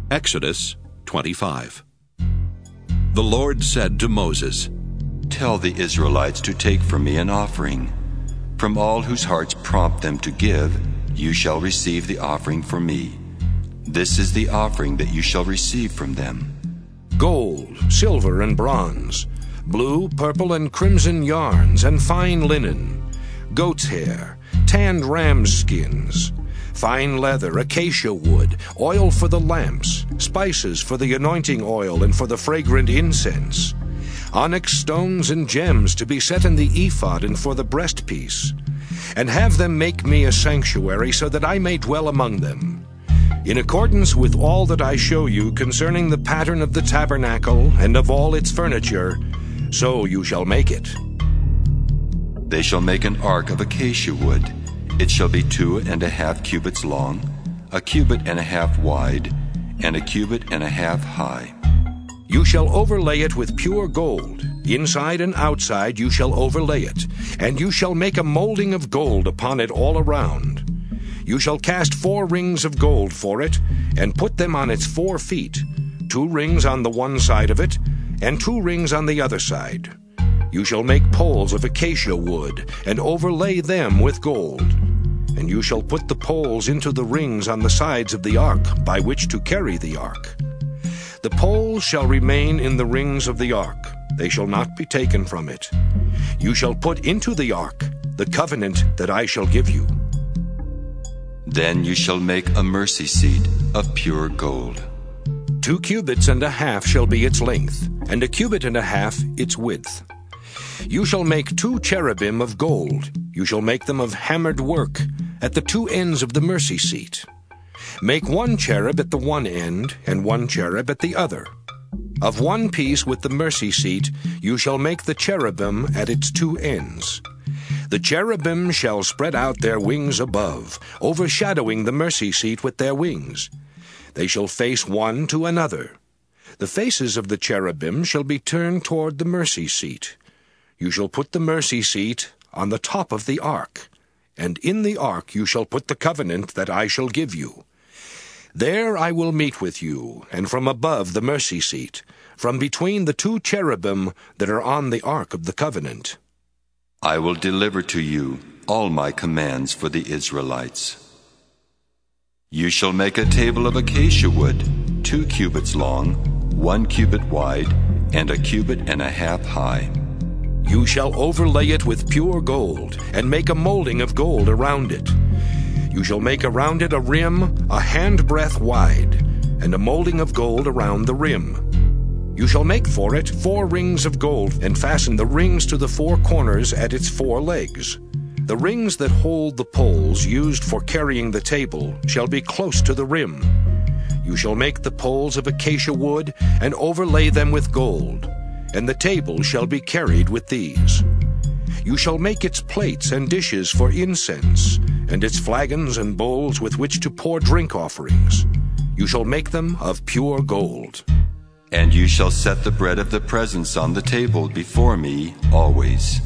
Exodus 25. The Lord said to Moses, Tell the Israelites to take from me an offering. From all whose hearts prompt them to give, you shall receive the offering for me. This is the offering that you shall receive from them: gold, silver, and bronze, blue, purple, and crimson yarns, and fine linen, goat's hair, tanned ram's skins, fine leather, acacia wood, oil for the lamps, spices for the anointing oil and for the fragrant incense, onyx stones and gems to be set in the ephod and for the breastpiece, and have them make me a sanctuary so that I may dwell among them, in accordance with all that I show you concerning the pattern of the tabernacle and of all its furniture, so you shall make it. They shall make an ark of acacia wood. It shall be 2.5 cubits long, 1.5 cubits wide, and 1.5 cubits high. You shall overlay it with pure gold. Inside and outside you shall overlay it, and you shall make a molding of gold upon it all around. You shall cast 4 rings of gold for it, and put them on its 4 feet, 2 rings on the one side of it, and 2 rings on the other side. You shall make poles of acacia wood, and overlay them with gold. And you shall put the poles into the rings on the sides of the ark, by which to carry the ark. The poles shall remain in the rings of the ark. They shall not be taken from it. You shall put into the ark the covenant that I shall give you. Then you shall make a mercy seat of pure gold. 2.5 cubits shall be its length, and 1.5 cubits its width. You shall make 2 cherubim of gold. You shall make them of hammered work at the 2 ends of the mercy seat. Make 1 cherub at the one end, and 1 cherub at the other. Of one piece with the mercy seat you shall make the cherubim at its 2 ends. The cherubim shall spread out their wings above, overshadowing the mercy seat with their wings. They shall face one to another. The faces of the cherubim shall be turned toward the mercy seat. You shall put the mercy seat on the top of the ark, and in the ark you shall put the covenant that I shall give you. There I will meet with you, and from above the mercy seat, from between the 2 cherubim that are on the ark of the covenant. I will deliver to you all my commands for the Israelites. You shall make a table of acacia wood, 2 cubits long, 1 cubit wide, and 1.5 cubits high. You shall overlay it with pure gold, and make a molding of gold around it. You shall make around it a rim 1 handbreadth wide, and a molding of gold around the rim. You shall make for it 4 rings of gold, and fasten the rings to the 4 corners at its 4 legs. The rings that hold the poles used for carrying the table shall be close to the rim. You shall make the poles of acacia wood, and overlay them with gold, and the table shall be carried with these. You shall make its plates and dishes for incense, and its flagons and bowls with which to pour drink offerings. You shall make them of pure gold. And you shall set the bread of the presence on the table before me always.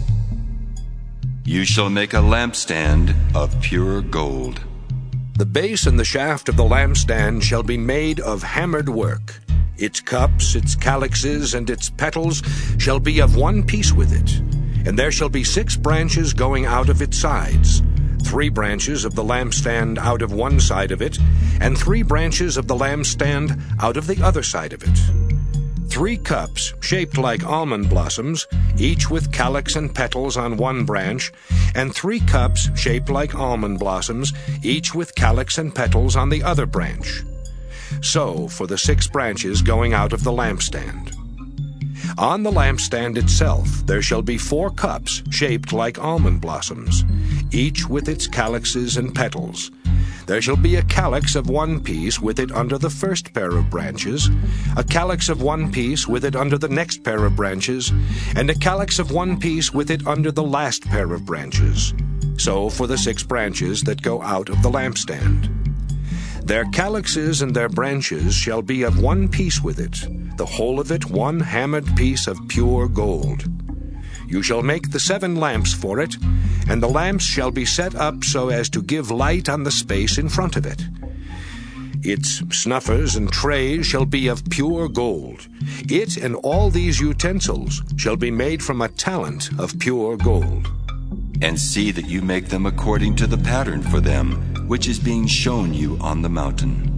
You shall make a lampstand of pure gold. The base and the shaft of the lampstand shall be made of hammered work. Its cups, its calyxes, and its petals shall be of one piece with it. And there shall be 6 branches going out of its sides, 3 branches of the lampstand out of one side of it, and 3 branches of the lampstand out of the other side of it. 3 cups shaped like almond blossoms, each with calyx and petals on one branch, and 3 cups shaped like almond blossoms, each with calyx and petals on the other branch. So for the 6 branches going out of the lampstand. On the lampstand itself there shall be 4 cups shaped like almond blossoms, each with its calyxes and petals. There shall be a calyx of one piece with it under the first pair of branches, a calyx of one piece with it under the next pair of branches, and a calyx of one piece with it under the last pair of branches. So for the 6 branches that go out of the lampstand. Their calyxes and their branches shall be of one piece with it, the whole of it one hammered piece of pure gold. You shall make the 7 lamps for it, and the lamps shall be set up so as to give light on the space in front of it. Its snuffers and trays shall be of pure gold. It and all these utensils shall be made from a talent of pure gold. And see that you make them according to the pattern for them, which is being shown you on the mountain.